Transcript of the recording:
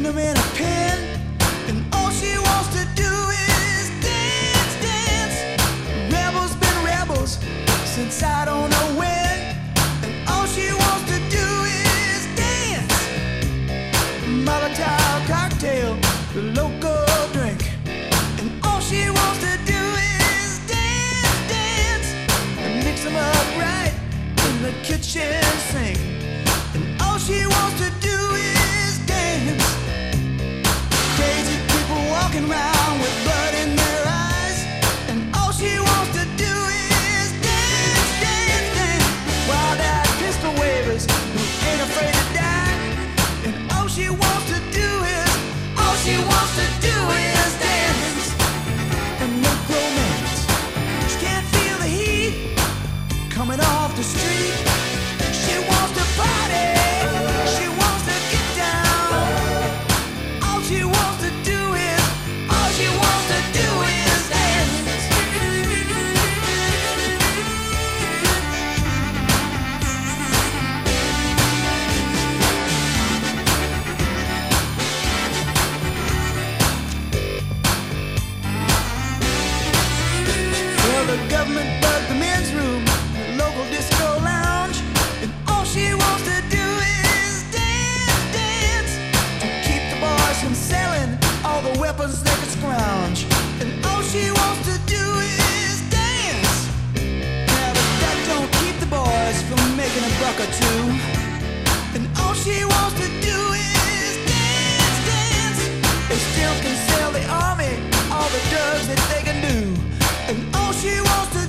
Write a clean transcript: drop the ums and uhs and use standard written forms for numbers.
them in a pen, and all she wants to do is dance, dance. Rebels been rebels since I don't know when, and all she wants to do is dance. Molotov cocktail, the local drink, and all she wants to do is dance, dance, and mix them up right in the kitchen sink, and all she wants to do is dance. Crazy people walking around with blood in their eyes, and all she wants to do is dance, dance, dance. Wild-eyed pistol wavers who ain't afraid to die, and all she wants to do is, all she wants to do is dance. And make romance. She can't feel the heat coming off the street. She wants to party. She wants to get down. All she wants to do is, all she wants to do is dance. Well, the government bugged the men's room, the local disco lounge, and all she wants to do is dance, dance, to keep the boys from selling all the weapons they could scrounge. And all she wants to do is dance. Now, but that don't keep the boys from making a buck or two. And all she wants to do is dance, dance. They still can sell the army all the drugs that they can do. And all she wants to